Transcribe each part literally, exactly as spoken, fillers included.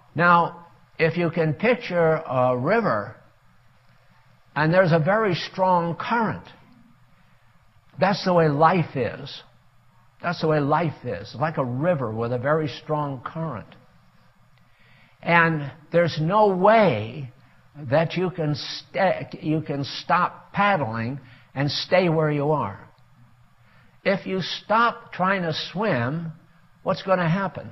Now, if you can picture a river, and there's a very strong current, that's the way life is. That's the way life is, like a river with a very strong current. And there's no way that you can st- you can stop paddling and stay where you are. If you stop trying to swim, what's going to happen?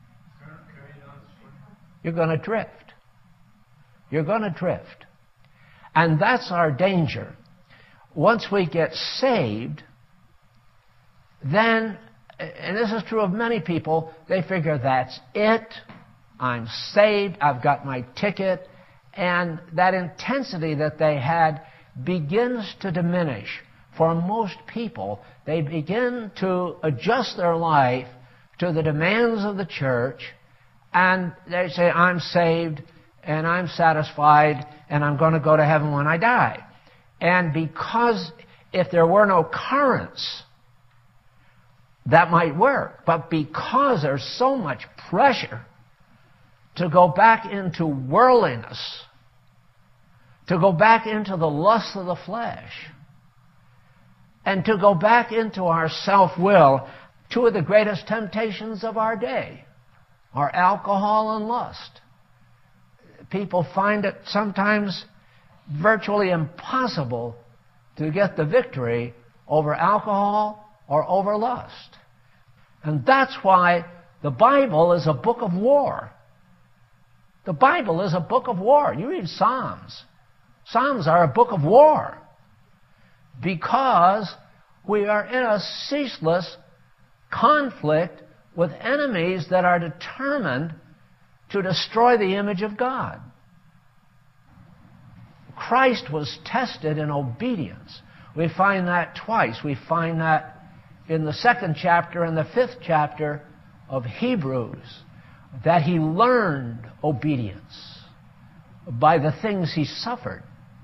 You're going to drift. You're going to drift. And that's our danger. Once we get saved, then, and this is true of many people, they figure that's it. I'm saved. I've got my ticket. And that intensity that they had begins to diminish. For most people, they begin to adjust their life to the demands of the church, and they say, I'm saved, and I'm satisfied, and I'm going to go to heaven when I die. And because if there were no currents, that might work. But because there's so much pressure to go back into worldliness, to go back into the lust of the flesh, and to go back into our self-will, two of the greatest temptations of our day are alcohol and lust. People find it sometimes virtually impossible to get the victory over alcohol or over lust. And that's why the Bible is a book of war. The Bible is a book of war. You read Psalms. Psalms are a book of war because we are in a ceaseless conflict with enemies that are determined to destroy the image of God. Christ was tested in obedience. We find that twice. We find that in the second chapter and the fifth chapter of Hebrews, that he learned obedience by the things he suffered.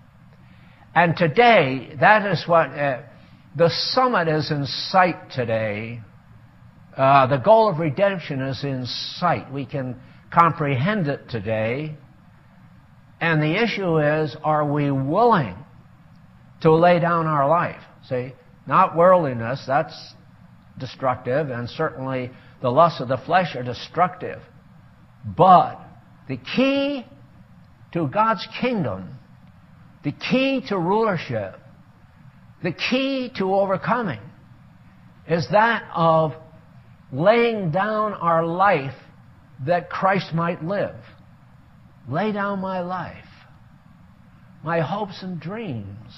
And today, that is what uh, the summit is in sight today. Uh, the goal of redemption is in sight. We can comprehend it today. And the issue is, are we willing to lay down our life? See, not worldliness, that's destructive, and certainly the lusts of the flesh are destructive. But the key to God's kingdom, the key to rulership, the key to overcoming is that of laying down our life that Christ might live. Lay down my life, my hopes and dreams,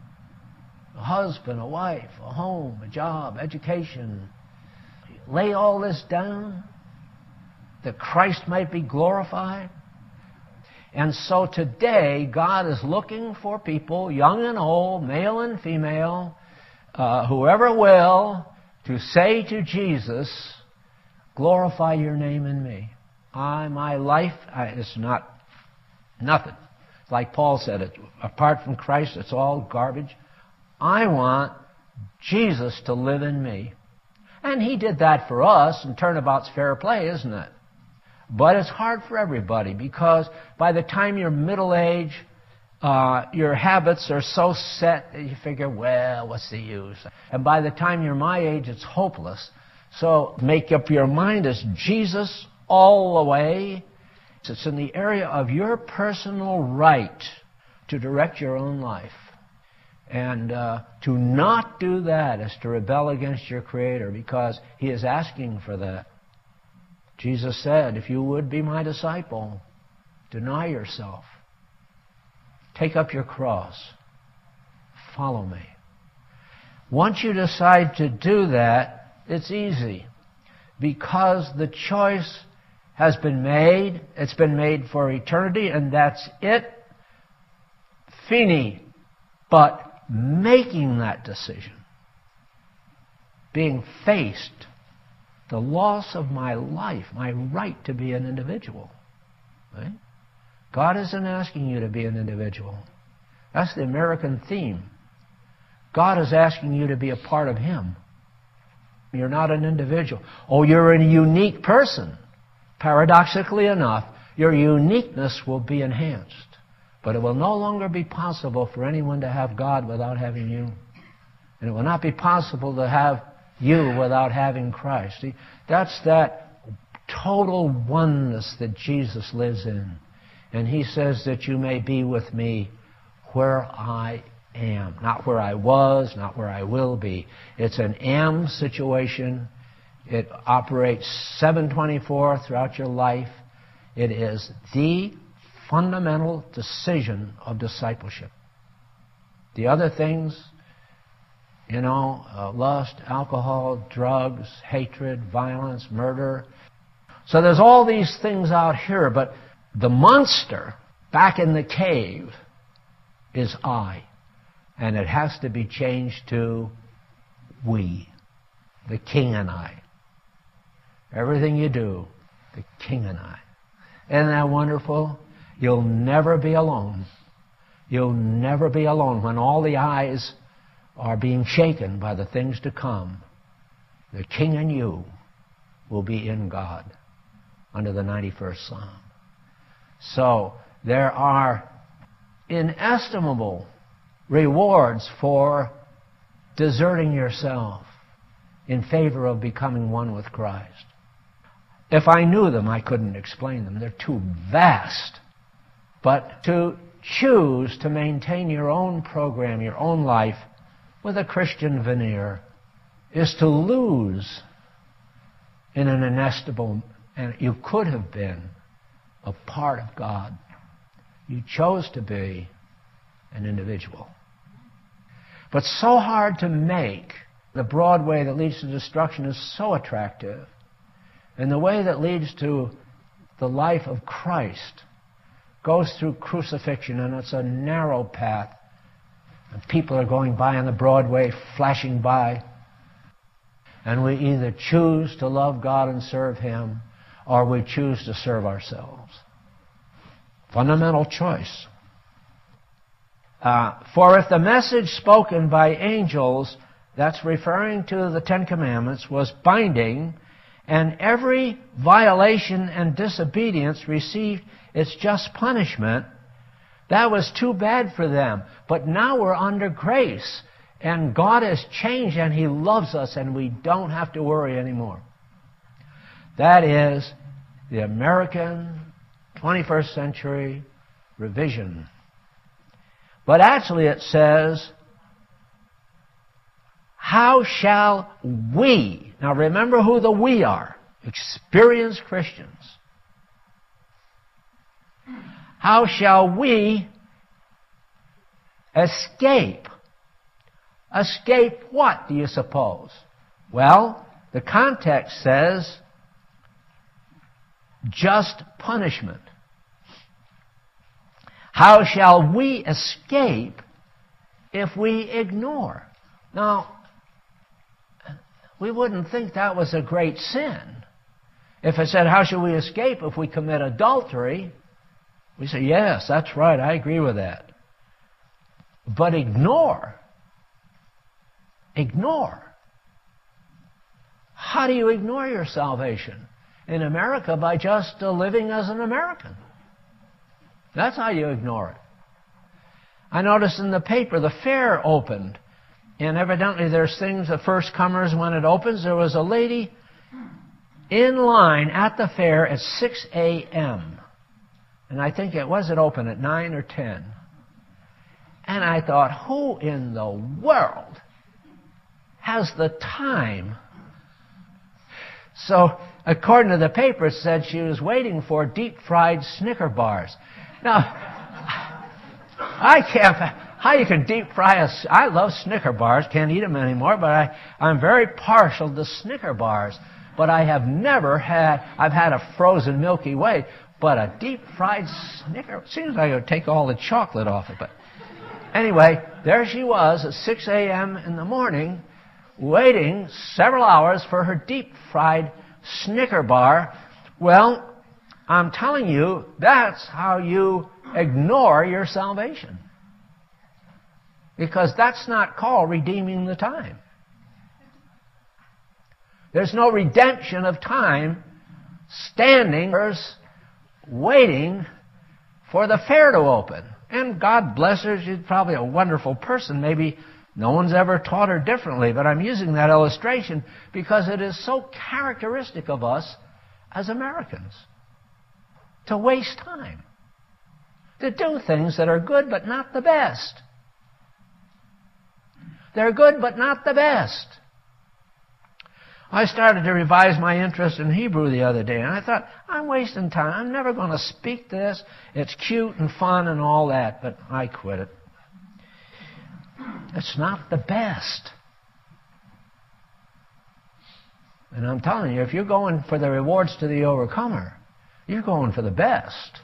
a husband, a wife, a home, a job, education. Lay all this down that Christ might be glorified. And so today, God is looking for people, young and old, male and female, uh, whoever will, to say to Jesus, glorify your name in me. I, my life, I, it's not nothing. Like Paul said, it, apart from Christ, it's all garbage. I want Jesus to live in me. And he did that for us, and turnabout's fair play, isn't it? But it's hard for everybody, because by the time you're middle age, uh, your habits are so set that you figure, well, what's the use? And by the time you're my age, it's hopeless. So make up your mind as Jesus all the way. It's in the area of your personal right to direct your own life. And uh, to not do that is to rebel against your Creator, because He is asking for that. Jesus said, if you would be my disciple, deny yourself. Take up your cross. Follow me. Once you decide to do that, it's easy, because the choice has been made. It's been made for eternity, and that's it. Fini. But making that decision, being faced the loss of my life, my right to be an individual. Right? God isn't asking you to be an individual. That's the American theme. God is asking you to be a part of Him. You're not an individual. Oh, you're a unique person. Paradoxically enough, Your uniqueness will be enhanced. But it will no longer be possible for anyone to have God without having you. And it will not be possible to have you without having Christ. See, that's that total oneness that Jesus lives in. And He says that you may be with me where I am. Not where I was, not where I will be. It's an am situation. It operates seven twenty-four throughout your life. It is the fundamental decision of discipleship. The other things, you know, uh, lust, alcohol, drugs, hatred, violence, murder. So there's all these things out here, but the monster back in the cave is I. And it has to be changed to we, the King and I. Everything you do, the King and I. Isn't that wonderful? You'll never be alone. You'll never be alone when all the eyes are being shaken by the things to come. The King and you will be in God under the ninety-first Psalm. So there are inestimable rewards for deserting yourself in favor of becoming one with Christ. If I knew them, I couldn't explain them. They're too vast. But to choose to maintain your own program, your own life, with a Christian veneer, is to lose in an inestimable, and you could have been, a part of God. You chose to be an individual. But so hard to make. The broad way that leads to destruction is so attractive. And the way that leads to the life of Christ goes through crucifixion, and it's a narrow path. And people are going by on the broad way, flashing by. And we either choose to love God and serve Him, or we choose to serve ourselves. Fundamental choice. Uh, for if the message spoken by angels, that's referring to the Ten Commandments, was binding, and every violation and disobedience received its just punishment, that was too bad for them. But now we're under grace, and God has changed, and He loves us, and we don't have to worry anymore. That is the American twenty-first century revision. But actually it says, how shall we, now remember who the we are, experienced Christians. How shall we escape? Escape what, do you suppose? Well, the context says just punishment. How shall we escape if we ignore? Now, we wouldn't think that was a great sin. If it said, how shall we escape if we commit adultery? We say, yes, that's right, I agree with that. But ignore. Ignore. How do you ignore your salvation? In America, by just uh, living as an American. That's how you ignore it. I noticed in the paper, the fair opened. And evidently there's things, the first comers, when it opens, there was a lady in line at the fair at six a.m. And I think it was it open at nine or ten. And I thought, who in the world has the time? So, according to the paper, it said she was waiting for deep-fried Snicker bars. Now, I can't... How you can deep fry a... I love Snicker bars, can't eat them anymore, but I, I'm very partial to Snicker bars. But I have never had... I've had a frozen Milky Way, but a deep-fried Snicker... Seems like it would take all the chocolate off it, but... Anyway, there she was at six a.m. in the morning, waiting several hours for her deep-fried Snicker bar. Well, I'm telling you, that's how you ignore your salvation. Because that's not called redeeming the time. There's no redemption of time standing waiting for the fair to open. And God bless her, she's probably a wonderful person. Maybe no one's ever taught her differently, but I'm using that illustration because it is so characteristic of us as Americans to waste time, to do things that are good but not the best. They're good but not the best. I started to revise my interest in Hebrew the other day, and I thought, I'm wasting time. I'm never going to speak this. It's cute and fun and all that, but I quit it. It's not the best. And I'm telling you, if you're going for the rewards to the overcomer, you're going for the best.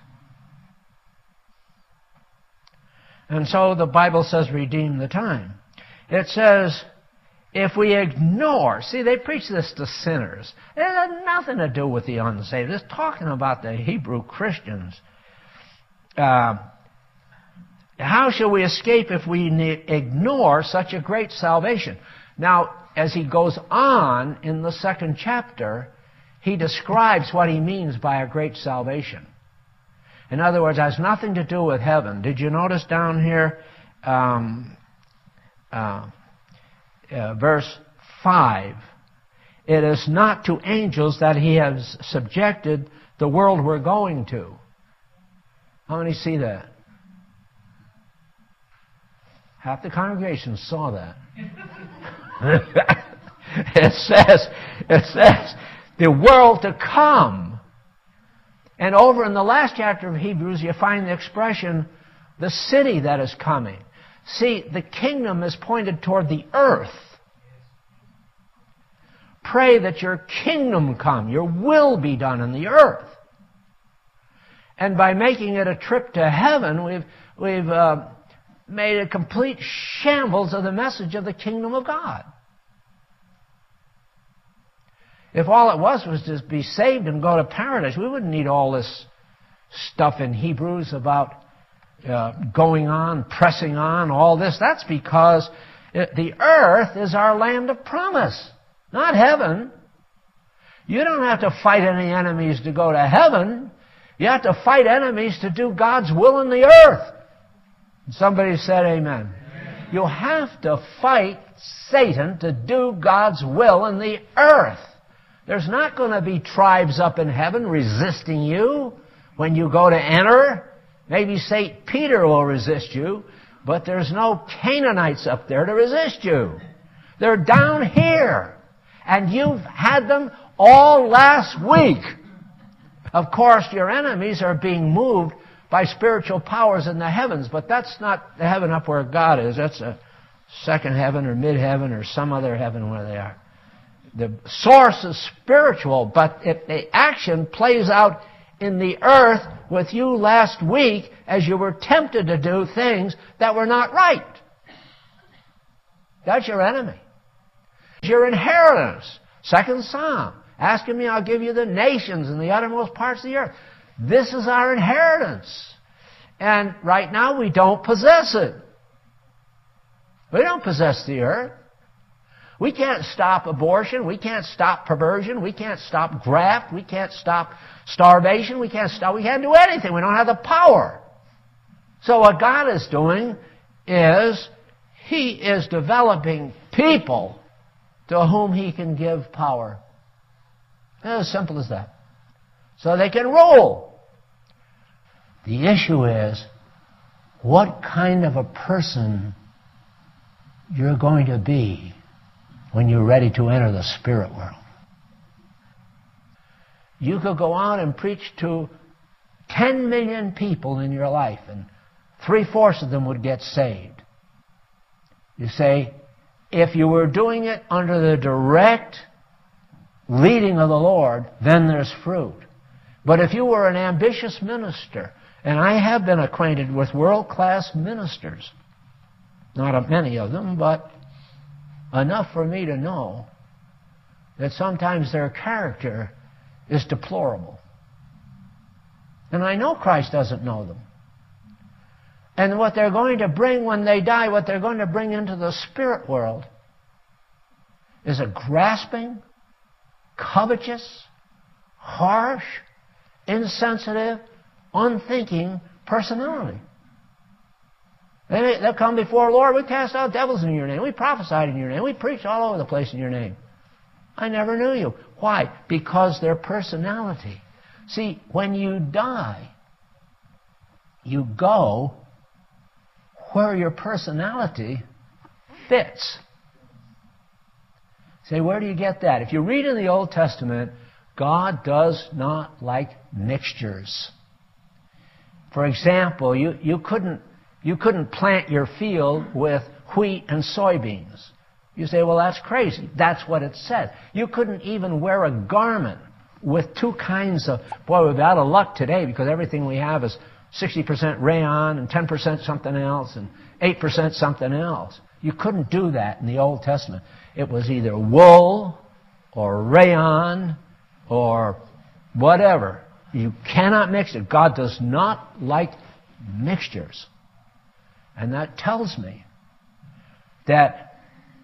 And so the Bible says, redeem the time. It says, if we ignore, see, they preach this to sinners. It has nothing to do with the unsaved. It's talking about the Hebrew Christians. Uh, how shall we escape if we ignore such a great salvation? Now, as he goes on in the second chapter, he describes what he means by a great salvation. In other words, it has nothing to do with heaven. Did you notice down here, um, uh, Uh, verse five, it is not to angels that he has subjected the world we're going to. How many see that? Half the congregation saw that. it says, it says, the world to come. And over in the last chapter of Hebrews, you find the expression, the city that is coming. See, the kingdom is pointed toward the earth. Pray that your kingdom come, your will be done in the earth. And by making it a trip to heaven, we've, we've uh, made a complete shambles of the message of the kingdom of God. If all it was was to be saved and go to paradise, we wouldn't need all this stuff in Hebrews about Uh, going on, pressing on, all this. That's because it, the earth is our land of promise, not heaven. You don't have to fight any enemies to go to heaven. You have to fight enemies to do God's will in the earth. Somebody said amen. Amen. You have to fight Satan to do God's will in the earth. There's not going to be tribes up in heaven resisting you when you go to enter. Maybe Saint Peter will resist you, but there's no Canaanites up there to resist you. They're down here. And you've had them all last week. Of course, your enemies are being moved by spiritual powers in the heavens, but that's not the heaven up where God is. That's a second heaven or mid-heaven or some other heaven where they are. The source is spiritual, but if the action plays out in the earth with you last week as you were tempted to do things that were not right. That's your enemy. It's your inheritance. Second Psalm. Asking me, I'll give you the nations and the uttermost parts of the earth. This is our inheritance. And right now we don't possess it. We don't possess the earth. We can't stop abortion. We can't stop perversion. We can't stop graft. We can't stop starvation. We can't stop. We can't do anything. We don't have the power. So what God is doing is He is developing people to whom He can give power. It's as simple as that. So they can rule. The issue is what kind of a person you're going to be when you're ready to enter the spirit world. You could go out and preach to ten million people in your life, and three-fourths of them would get saved. You say, if you were doing it under the direct leading of the Lord, then there's fruit. But if you were an ambitious minister, and I have been acquainted with world-class ministers, not many of them, but enough for me to know that sometimes their character is deplorable. And I know Christ doesn't know them. And what they're going to bring when they die, what they're going to bring into the spirit world is a grasping, covetous, harsh, insensitive, unthinking personality. They may, they'll come before the Lord, we cast out devils in your name, we prophesied in your name, we preached all over the place in your name. I never knew you. Why? Because their personality. See, when you die, you go where your personality fits. Say, where do you get that? If you read in the Old Testament, God does not like mixtures. For example, you, you couldn't you couldn't plant your field with wheat and soybeans. You say, well, that's crazy. That's what it said. You couldn't even wear a garment with two kinds of... Boy, we're out of luck today because everything we have is sixty percent rayon and ten percent something else and eight percent something else. You couldn't do that in the Old Testament. It was either wool or rayon or whatever. You cannot mix it. God does not like mixtures. And that tells me that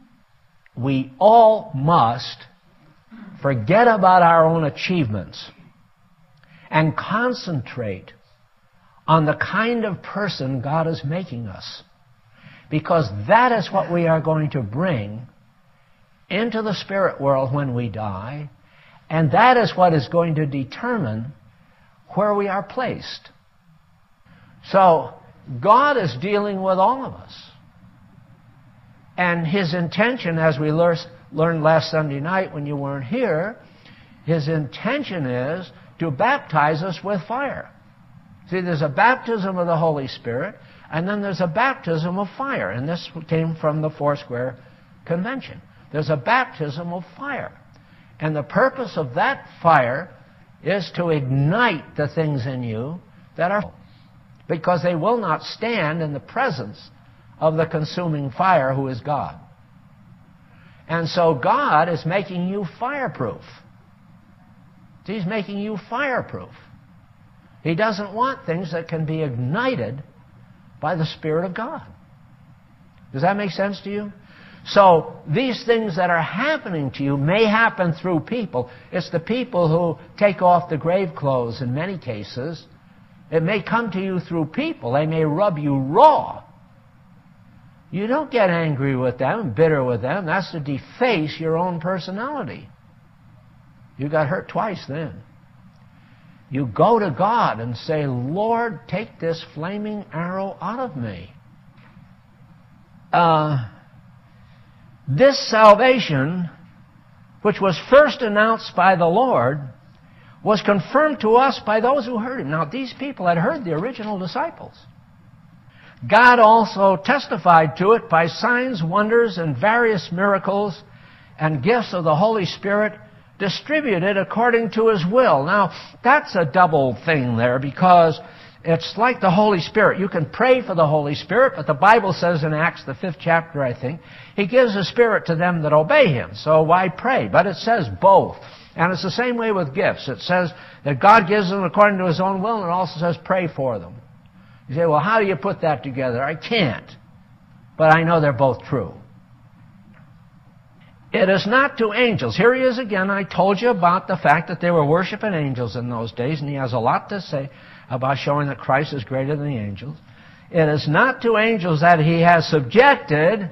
we all must forget about our own achievements and concentrate on the kind of person God is making us. Because that is what we are going to bring into the spirit world when we die, and that is what is going to determine where we are placed. So, God is dealing with all of us. And His intention, as we learned last Sunday night when you weren't here, His intention is to baptize us with fire. See, there's a baptism of the Holy Spirit, and then there's a baptism of fire. And this came from the Foursquare Convention. There's a baptism of fire. And the purpose of that fire is to ignite the things in you that are... because they will not stand in the presence of the consuming fire who is God. And so God is making you fireproof. He's making you fireproof. He doesn't want things that can be ignited by the Spirit of God. Does that make sense to you? So these things that are happening to you may happen through people. It's the people who take off the grave clothes in many cases. It may come to you through people. They may rub you raw. You don't get angry with them, bitter with them. That's to deface your own personality. You got hurt twice then. You go to God and say, Lord, take this flaming arrow out of me. Uh, this salvation, which was first announced by the Lord, was confirmed to us by those who heard Him. Now, these people had heard the original disciples. God also testified to it by signs, wonders, and various miracles and gifts of the Holy Spirit distributed according to His will. Now, that's a double thing there because it's like the Holy Spirit. You can pray for the Holy Spirit, but the Bible says in Acts, the fifth chapter, I think, He gives the Spirit to them that obey Him. So why pray? But it says both. And it's the same way with gifts. It says that God gives them according to His own will, and it also says pray for them. You say, well, how do you put that together? I can't. But I know they're both true. It is not to angels. Here he is again. I told you about the fact that they were worshiping angels in those days, and he has a lot to say about showing that Christ is greater than the angels. It is not to angels that He has subjected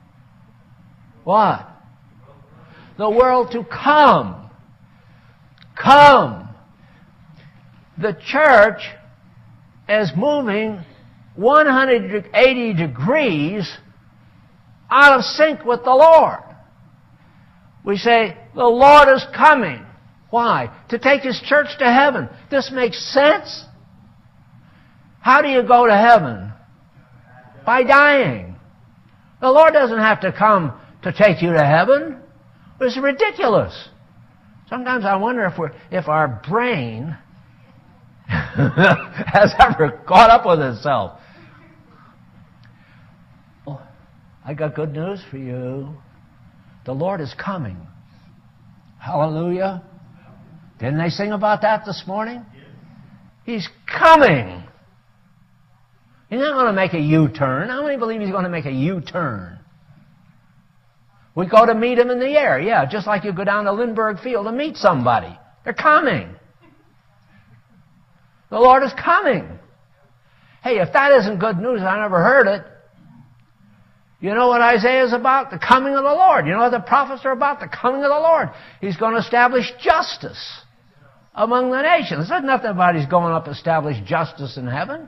what? The world to come. Come. The church is moving one hundred eighty degrees out of sync with the Lord. We say, the Lord is coming. Why? To take His church to heaven. This makes sense? How do you go to heaven? By dying. The Lord doesn't have to come to take you to heaven. It's ridiculous. Sometimes I wonder if we're, if our brain has ever caught up with itself. I got good news for you. The Lord is coming. Hallelujah. Didn't they sing about that this morning? He's coming. He's not going to make a U-turn. How many believe He's going to make a U-turn? We go to meet Him in the air. Yeah, just like you go down to Lindbergh Field to meet somebody. They're coming. The Lord is coming. Hey, if that isn't good news, I never heard it. You know what Isaiah is about? The coming of the Lord. You know what the prophets are about? The coming of the Lord. He's going to establish justice among the nations. There's nothing about He's going up to establish justice in heaven.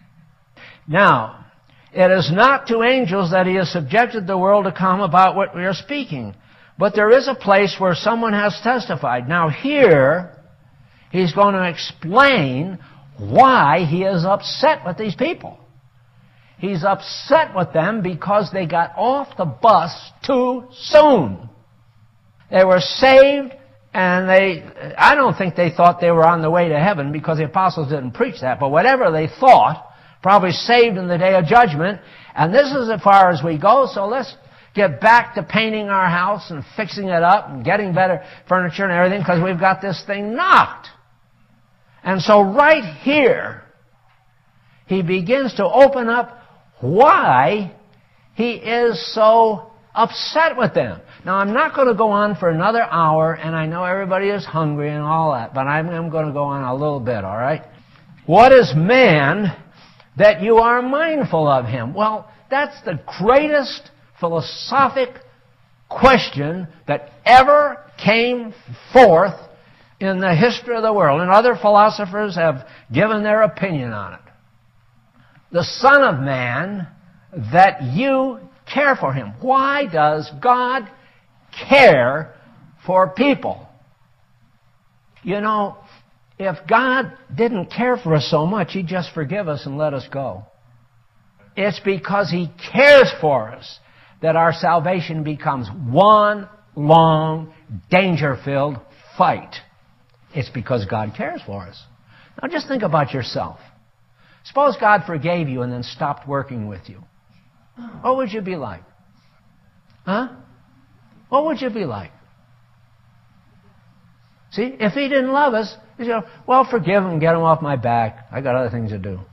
Now, it is not to angels that He has subjected the world to come about what we are speaking. But there is a place where someone has testified. Now here, He's going to explain why He is upset with these people. He's upset with them because they got off the bus too soon. They were saved, and they, I don't think they thought they were on the way to heaven because the apostles didn't preach that, but whatever they thought, probably saved in the day of judgment. And this is as far as we go, so let's get back to painting our house and fixing it up and getting better furniture and everything because we've got this thing knocked. And so right here, he begins to open up why he is so upset with them. Now, I'm not going to go on for another hour, and I know everybody is hungry and all that, but I'm, I'm going to go on a little bit, all right? What is man that you are mindful of him? Well, that's the greatest philosophic question that ever came forth in the history of the world, and other philosophers have given their opinion on it. The Son of Man, that you care for him. Why does God care for people? You know, if God didn't care for us so much, He'd just forgive us and let us go. It's because He cares for us that our salvation becomes one long, danger-filled fight. It's because God cares for us. Now just think about yourself. Suppose God forgave you and then stopped working with you. What would you be like? Huh? What would you be like? See, if He didn't love us, He'd go, well, forgive him, get him off my back. I got other things to do.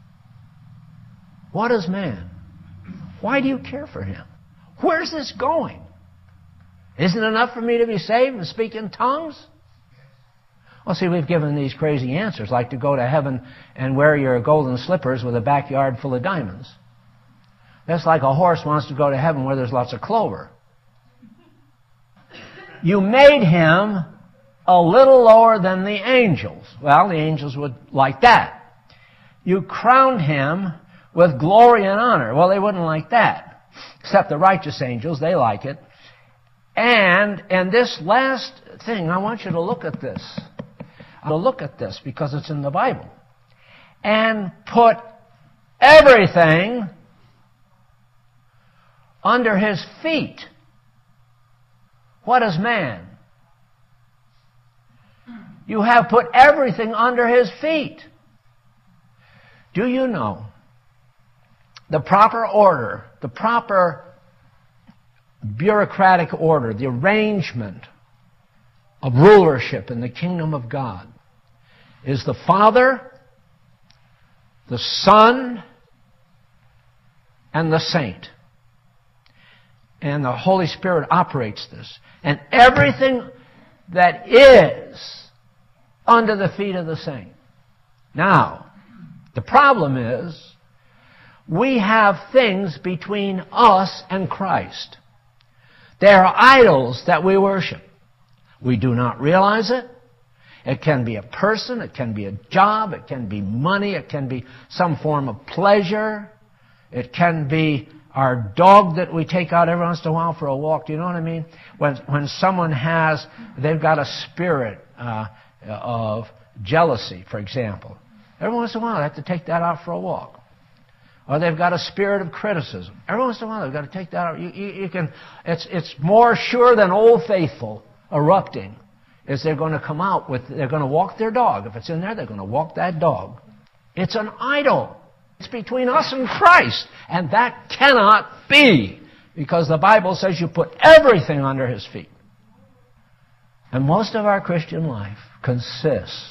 What is man? Why do you care for him? Where's this going? Isn't it enough for me to be saved and speak in tongues? Well, see, we've given these crazy answers, like to go to heaven and wear your golden slippers with a backyard full of diamonds. That's like a horse wants to go to heaven where there's lots of clover. You made him a little lower than the angels. Well, the angels would like that. You crowned him with glory and honor. Well, they wouldn't like that. Except the righteous angels, they like it. And, and this last thing, I want you to look at this. I'll look at this because it's in the Bible. And put everything under his feet. What is man? You have put everything under his feet. Do you know the proper order, the proper bureaucratic order, the arrangement of rulership in the kingdom of God is the Father, the Son, and the Saint. And the Holy Spirit operates this. And everything that is under the feet of the saint. Now, the problem is we have things between us and Christ. There are idols that we worship. We do not realize it. It can be a person, it can be a job, it can be money, it can be some form of pleasure. It can be our dog that we take out every once in a while for a walk. Do you know what I mean? When when someone has, they've got a spirit uh, of jealousy, for example. Every once in a while they have to take that out for a walk. Or they've got a spirit of criticism. Every once in a while they've got to take that out. You, you, you can. It's it's more sure than Old Faithful erupting. Is they're going to come out with, they're going to walk their dog. If it's in there, they're going to walk that dog. It's an idol. It's between us and Christ. And that cannot be. Because the Bible says you put everything under His feet. And most of our Christian life consists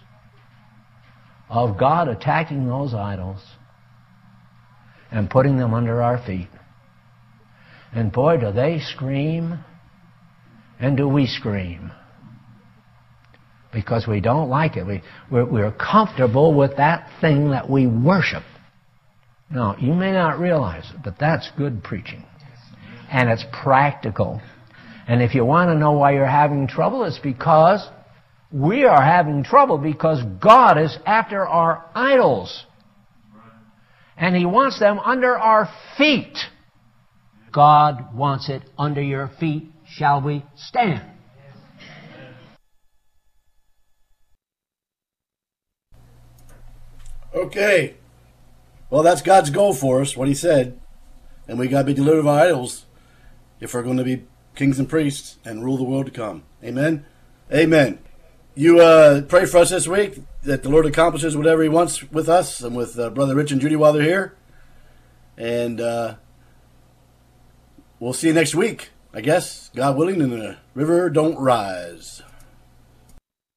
of God attacking those idols and putting them under our feet. And boy, do they scream, and do we scream because we don't like it. We, we're, we're comfortable with that thing that we worship. Now, you may not realize it, but that's good preaching. And it's practical. And if you want to know why you're having trouble, it's because we are having trouble because God is after our idols. And He wants them under our feet. God wants it under your feet. Shall we stand? Okay. Well, that's God's goal for us, what He said. And we got to be delivered of our idols if we're going to be kings and priests and rule the world to come. Amen? Amen. You uh, pray for us this week that the Lord accomplishes whatever He wants with us and with uh, Brother Rich and Judy while they're here. And uh, we'll see you next week, I guess. God willing, and the river don't rise.